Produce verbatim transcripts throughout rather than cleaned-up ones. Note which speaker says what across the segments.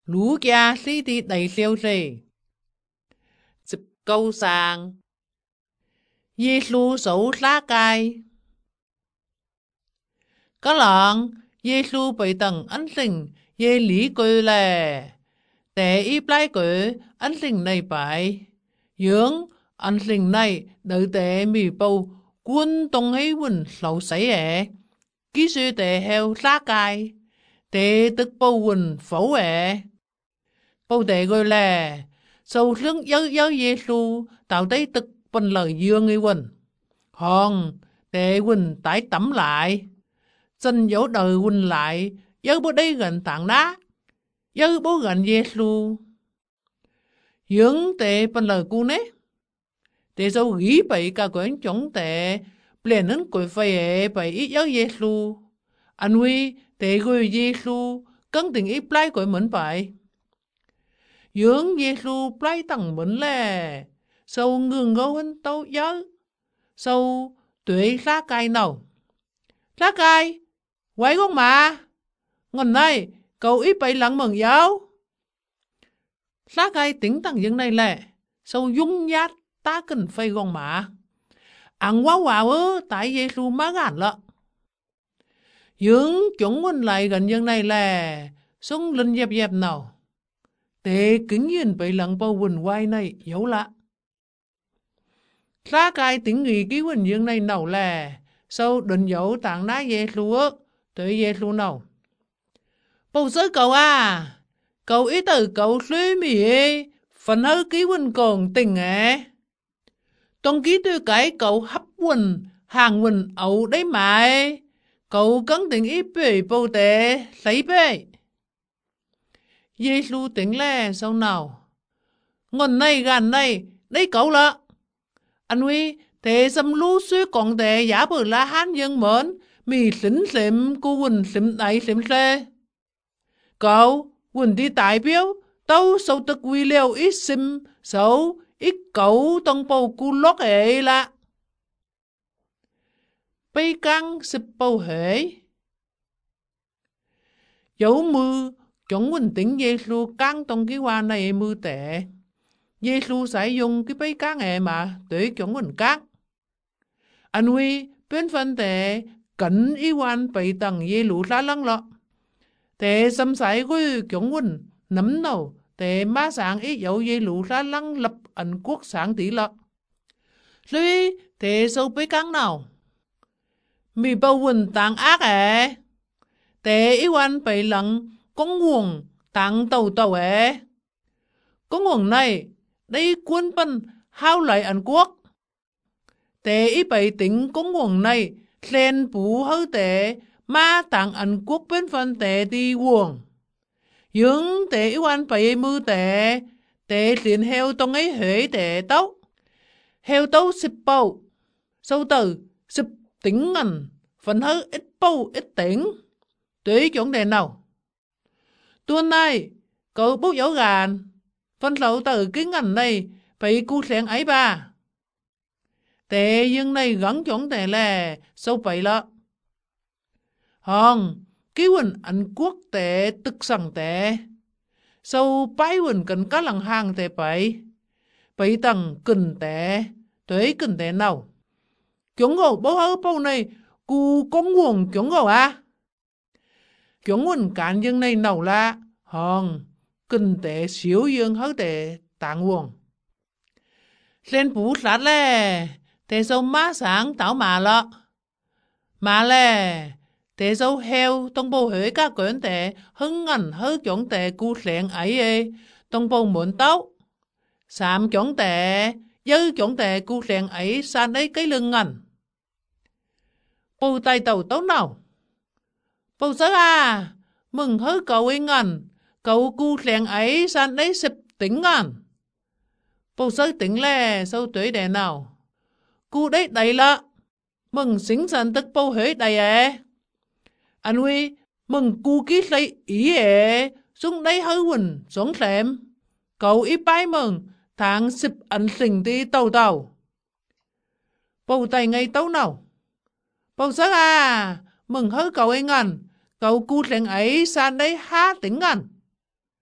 Speaker 1: 儒家是的大小事，十九上，耶穌受殺戒，個人耶穌被當恩情耶理據咧，第一拜佢恩情內拜，用恩情內到第咪報官動起運受死嘅，幾時第後殺戒，第得報運否嘅。報đề gọi là sâu lưng yêu yêu Giê-xu tạo đấy thực phần lời dương người quần hòn để quần tái tắm lại dân dấu đời quần lại yêu bố đây gần tảng đá yêu bố gần Giê-xu dương để phần lời cu nế để sâu ghi bày cả quyển chống để liền đến cội phê bày ít yêu Giê-xu anh huy để gọi Giê-xu cân tình ít lại cội mẫn bày dưỡng Giê-xu plei tầng mẫn lè, sâu ngừng ngô hân tâu nhớ, sâu tuệ lá cay nào. Lá cay, quay con mà, ngần này, cậu ít bày lặng mừng giáo. Lá cay tính tầng dân này lè, sâu dung nhát ta cần phây con mà. Ăn quá hòa ơ, tại Giê-xu má gàn lợ. Dưỡng chuẩn quân lại gần dân này lè, sông linh dẹp dẹp nào. Để kính nhiên bị lặng bao quần quay này dấu lạ. Lá cai tiếng nghị ký quần dương này nào là sau định dấu tặng ná Giê-xu ớt tới Giê-xu nào. Bầu sớ cậu à, cậu ý từ cậu suy mì ê, phần hơi ký quần còn tình à. Tông ký tôi cái cậu hấp quần, hàng quần ẩu đấy mà ê, cậu cấn tình ý bề bầu tệ, lấy bề. Giê-xu tính lè sau nào. Ngần này gần này, đấy cậu lợ. Anh huy, thế xâm lưu suy còn tệ giả bờ la hán dân mến, mì xính xịm cô quỳnh xịm đáy xịm xe. Cậu, quỳnh đi đại biểu, tâu sâu tức quy liêu ít xịm, xấu, ít cậu tông bầu cô lót hệ lạ. Bây căng xịp bầu hệ. Dấu mưa, chúng mình tính Giê-xu căng trong cái hoa này mưa tệ. Giê-xu sẽ dùng cái bấy căng này mà để chúng mình căng. Anh huy bên phần tệ cẩn ý quan bị tầng dê lũ ra lăng lọ. Tệ xâm sải của chúng mình nắm đầu tệ má sáng ý dấu dê lũ ra lăng lập ẩn quốc sáng tí lọ. Lui tệ sâu bấy căng nào. Mì bầu quỳnh tàng ác à. Tệ ý quan bị lặng con nguồn tặng tàu tàu ế. Con nguồn này, đây quân bân hao lại Anh Quốc. Tệ ý bày tính con nguồn này, lên bú hơi tệ, mà tặng Anh Quốc bên phần tệ đi nguồn. Nhưng tệ ý quan bày mưu tệ, tệ liền heo tông ấy hệ tệ tấu. Heo tấu xịp bầu, sâu từ, xịp tính ngành, phần hơi ít bầu ít tính. Tuy chuẩn đề nào. Tuần này, cậu bốc dấu gàn, phân lậu từ cái ngành này phải cu sáng ấy bà. Tệ dương này gắn chuẩn tệ là sâu bậy lọ. Hòn, cái quần Anh Quốc tệ tức sẵn tệ. Sâu bái quần cần cá lăng hàng tệ bậy. Bậy tầng cần tệ, tuế cần tệ nào. Chuẩn ngộ bố hớ bố này, cu có nguồn chuẩn ngộ à? Chuẩn nguồn cản dương này nào là hòn, kinh tế xíu dương hớ tệ tạng nguồn. Lên bú sát lè, tế sâu má sáng táo mà lọ. Mà lè, tế sâu heo tông bầu hơi các quyển tệ hứng ngành hớ chuẩn tệ cu sẹn ấy ê, tông bầu muốn tấu. Sạm chuẩn tệ, dư chuẩn tệ cu sẹn ấy san ấy cái lưng ngành. Bầu tay tàu tấu nào. Bầu sớ à, mừng hớ cậu ấy ngành, cậu cu sẹn ấy san ấy xịp tính ngành. Bầu sớ tính lè sâu tuổi đẻ nào. Cu đấy đầy lạ, mừng xính sẵn tức bầu hơi đầy ế. Anh huy, mừng cu ký lấy ý ế, xuống đấy hơi quỳnh xuống xem. Cậu ý bái mừng, tháng xịp ẩn xình đi tàu tàu. Bầu tay ngay tấu nào. Bầu sớ à, mừng hớ cậu ấy ngành, cậu cu sẹn ấy san đấy há tính ngành.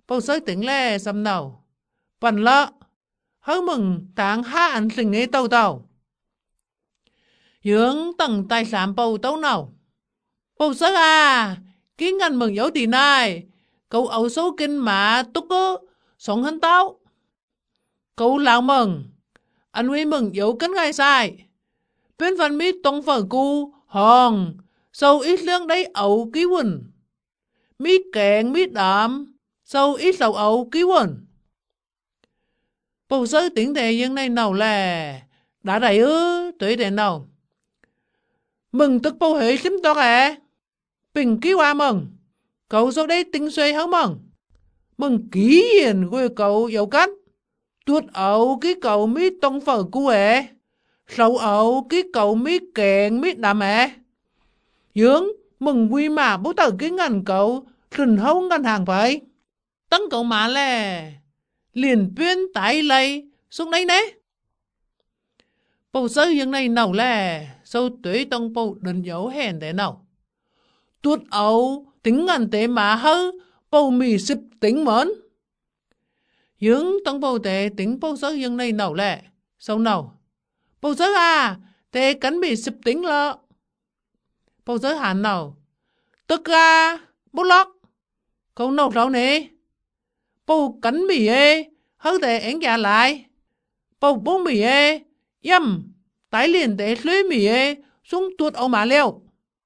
Speaker 1: bầu sới tính lè xâm nào. Phần lợ, hớ mừng tháng hạ ăn sinh ấy tàu tàu. Dưỡng tầng tài sản bầu tàu nào. Bầu sới à, ký ngăn mừng dấu tì này. Cậu ấu số kinh mà túc ơ, sống hơn tao. Cậu lão mừng, anh huy mừng dấu kinh ngay sai. Bên phần mi tông phở cu, hòn, sâu ít lương đấy ấu ký quần. Mi kẹn mi đám, sâu ít sầu ấu ký quần. Bầu sới tiếng đề dân này nào là, đã đầy ư, tuổi đề nào. Mừng tức bầu hệ xím tốt à. Bình ký hoa mừng, cậu sau đây tinh xoay hả mừng. Mừng ký hiền của cậu dấu cách. Tuột ấu cái cậu mi tông phở cu à. Sầu ấu cái cậu mi kẹn mi đám à. Dưỡng mừng quy mà bố tờ cái ngành cậu rình hấu ngân hàng phải. Tấn cậu mà là liền tuyên tại lây xuống đây nè. Bầu sơ dân này nào là sâu tuổi tông bầu đừng dấu hèn thế nào. Tuột ấu tính ngành tế mà hơ bầu mì xịp tính mến. Dưỡng tông bầu tế tính bầu sơ dân này nào là sâu nào. Bầu sơ à tế cắn mì xịp tính lợ. Bầu sơ hẳn nào. Tức ra bố lọc. Cậu nấu rau nè. Bầu cắn mì ê hơ tế én gà lại. Bầu bố mì ê yâm tái liền tế lưới mì ê xuống tuột ấu mà leo.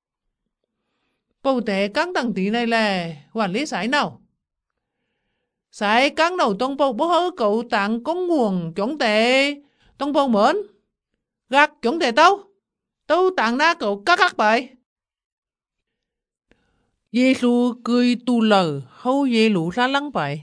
Speaker 1: Bầu tế căng đằng tí này là quản lý sái nào. Sái căng đầu tông bầu bố hơ cậu tặng có nguồn chống tế tông bầu mến. Gạc chống tế tâu. Tâu tặng ra cậu các các bài. Giê-xu cười tu lờ hâu dê lũ ra lăng bài.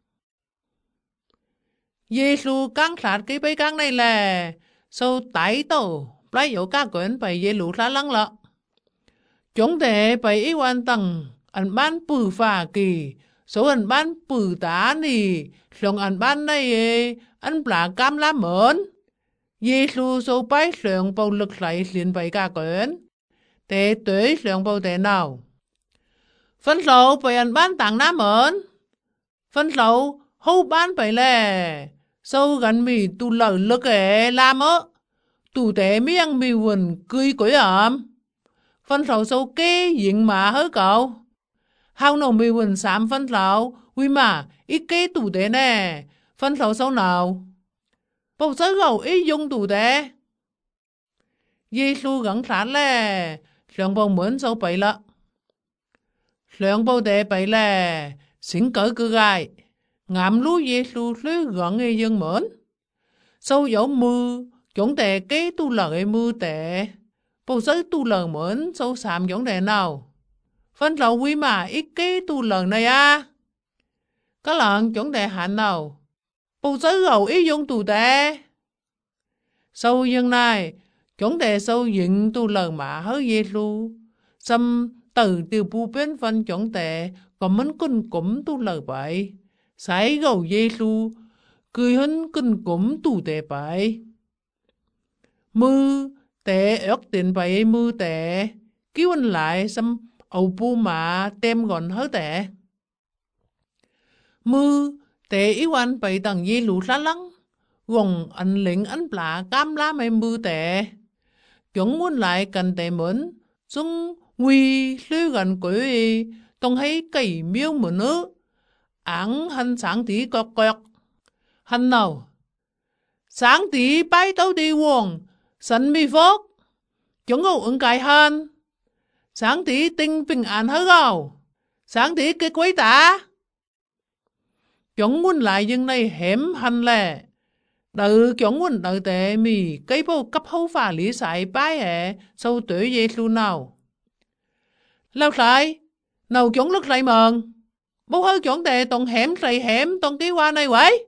Speaker 1: Giê-xu căng sát cái bấy căng này là sâu tái tổ lấy dấu ca quyến bài dê lũ ra lăng lọ. Chúng thể bài ý quan tầng ảnh bán bử phà kỳ số ảnh bán bử tá nì xong ảnh bán này ảnh bả cam lá mến. Giê-xu sâu bái sướng bầu lực lại xin bài ca quyến. Tế tuế sướng bầu tế nào. Phân sầu bài ảnh bán tặng ná mến. Phân sầu hô bán bài lè. Sâu gắn mì tu lờ lực ế làm ớ. Tù tế miếng mì quần cười quấy ẩm. Phân sầu sâu kê diện mà hớ cậu. Hào nổ mì quần xám phân sầu. Vì mà ít kê tù tế nè. Phân sầu sâu nào. Bầu sớ gầu ít dùng tù tế. Giê-xu gắn sát lè. Lượng bầu mướn sâu bậy lợ. Lượng bầu tế bậy lè. Xính cỡ cơ gai. Ngạm lú Giê-xu lưới gọn nghi dân mến. Sâu dẫu mưa. Chúng tệ kế tu lờ ấy mưa tệ. Bầu sớ tu lờ mến sâu xàm giống tệ nào. Phân sầu quý mà ít kế tu lờ này à. Có lần chúng tệ hạnh nào. Bầu sớ gầu ít dùng tù tệ. Sâu dân này. Chúng tệ sâu dựng tu lờ mà hớ Giê-xu. Xâm từ tiêu bù bên phân chúng tệ. Còn mến kinh cúm tu lờ vậy. Sái gầu Giê-xu. Cười hân kinh cúm tu tệ vậy. Mư tệ ớt tiền bày mư tệ. Cứu anh lại xâm ầu bù mà tem gọn hớ tệ. Mư tệ ý quan bày tầng dê lũ ra lăng. Gồm anh lĩnh anh bả cam lá mê mư tệ. Chúng muốn lại cần tệ mến. Xung nguy lưu gần quỷ. Tông thấy cây miêu mờ nước. Ảng hành sáng tí cọt cọt. Hành nào. Sáng tí bái tấu đi quần. Sẵn mi phốt. Chúng ngầu ứng cài hơn. Sáng tí tinh bình an hớ gầu. Sáng tí cái quấy tả. Chúng muốn lại dân này hẻm hành lệ. Đợi chúng muốn đợi tệ mì cây bầu cấp hấu phà lý sải bái hệ sâu tuổi Giê-xu nào. Lâu sải. Nào chúng lúc lại mờn. Bố hớ chúng tệ tổng hẻm sầy hẻm tổng ký qua này quấy.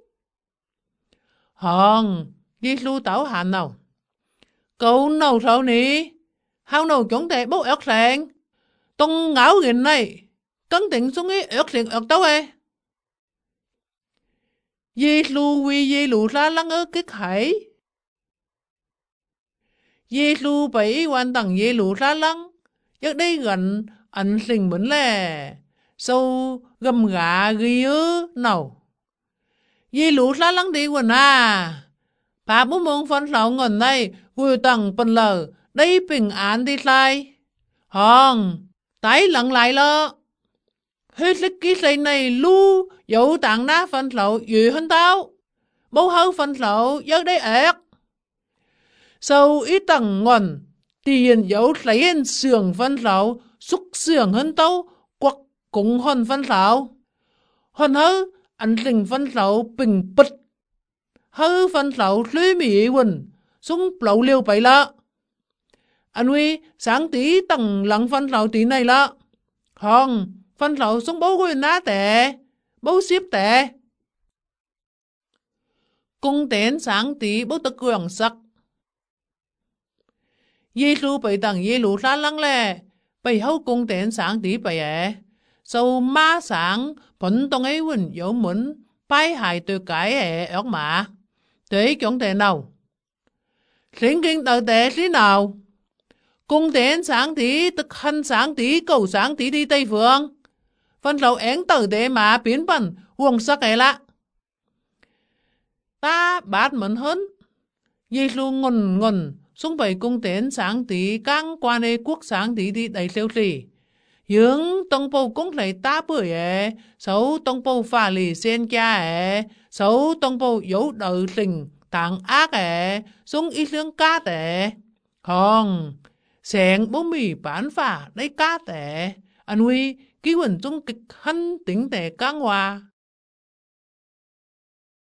Speaker 1: Hòn. Giê-xu tảo hành nào. Cậu nấu rau nì. Hào nấu chúng tệ bố ớt rạng. Tông ngáo ghiền này. Cấn tỉnh xuống ý ớt rạng ớt tấu ê. Giê-xu quy dê lũ ra lăng ớt kích hải. Giê-xu bày ý quan tầng dê lũ ra lăng. Giấc đây gần ảnh sinh mến lè. sâu gầm gà ghi ư nào. Vì lũ lá lăng đi quần à. Bà bố mông phân lão ngần này gùi tầng bần lờ đây bình án đi lại. Hòn, tái lặng lại lơ. Hết lịch ký xây này lưu dấu tạng ná phân lão dư hơn tao. Bố hâu phân lão dấu đây ếc. Sau ít tầng ngần tiền dấu lấy hình sườn phân lão xúc sườn hơn tao quắc cũng hòn phân lão. Hòn hâu anh linh phân lão bình bịch. Hâu phân lão lưới mì quần súng lão liêu bấy lạ. Anh huy sáng tí tầng lặng phân lão tí này lạ. Hòn phân lão súng bố quên ná tệ. Bố xếp tệ. Cung tên sáng tí bố tất cường sắc. Giê-xu bày tầng dê lũ ra lăng lệ. Bày hâu cung tên sáng tí bày ế. Sau má sáng phấn tông ấy quần dấu muốn bài hài từ cái ế ớt mà. Thế chống thế nào? Sinh kinh tờ tế thế nào? Cung tên sáng tí tức hân sáng tí cầu sáng tí đi Tây Phương. Phân lão én tờ tế mà biến bẩn huồng sắc ấy lạ. Ta bát mẫn hơn. Giê-xu ngần ngần xung bày cung tên sáng tí càng quan hệ quốc sáng tí đi đầy siêu trì. Nhưng tông bầu cũng lấy ta bưởi ế, xấu tông bầu phà lì sen cha ế, xấu tông bầu dấu đời tình tạng ác ế, xung ít lương cát ế. Còn, sáng bố mì bán phà lấy cát ế, anh huy ký quần trung kịch hân tính tệ càng hòa.